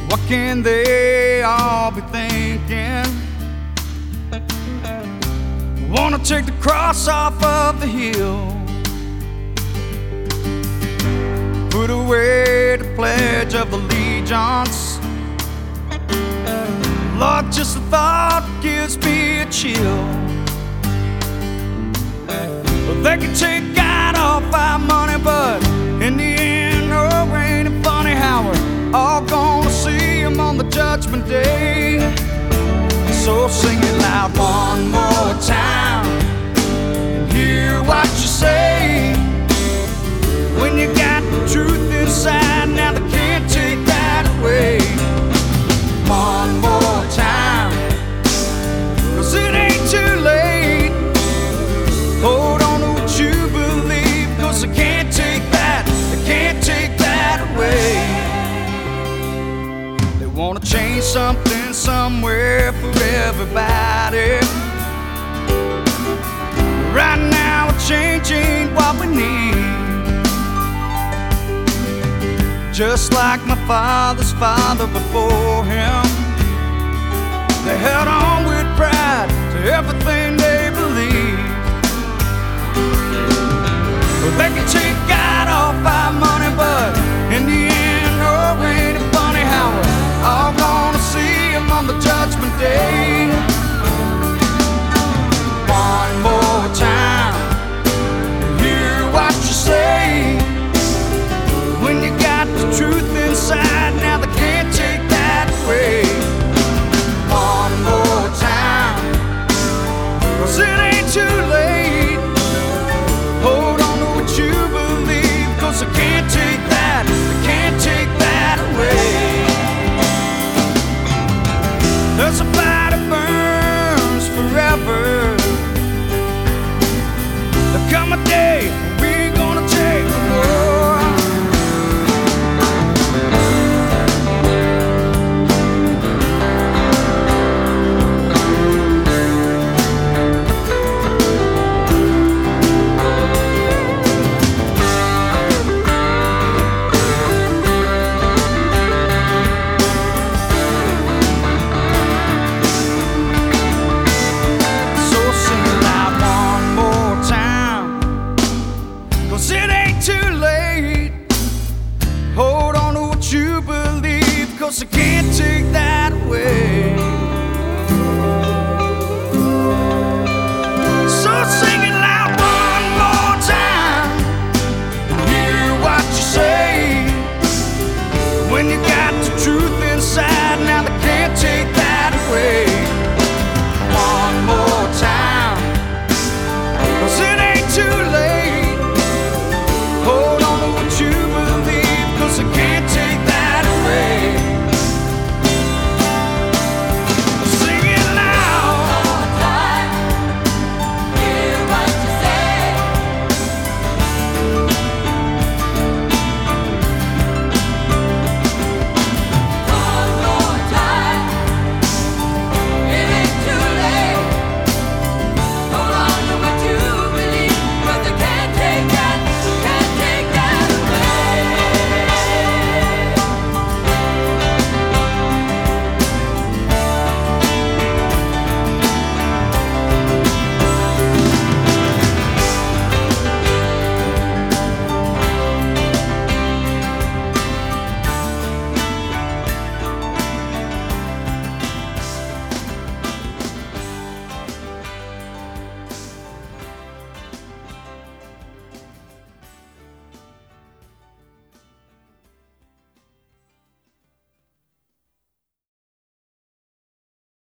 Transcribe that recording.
What can they all be thinking? Wanna take the cross off of the hill, put away the pledge of allegiance. Lord, just the thought gives me a chill. Well, they can take God off our money, but in the end, oh, ain't it funny how we're all gonna see Him on the judgment day? So sing it loud one more time and hear what you say. When you got the truth inside, now they can't take that away. One more time, 'cause it ain't too late. Hold on to what you believe, 'cause they can't take that, they can't take that away. They wanna change something somewhere for everybody. Right now we're changing what we need. Just like my father's father before him, they held on with pride to everything they believed. Well, they can take God off our money, but in the end, oh, ain't it funny how we're all gonna see Him on the judgment day. One more time, hear what you say. When you got the truth inside, now they can't take that away. One more time, 'cause it ain't too late. Hold on to what you believe, 'cause they can't take that, they can't take that away. There's a fire that burns forever. There'll come a day when we ain't gonna take no more. Hold on to what you believe, 'cause I can't take that away.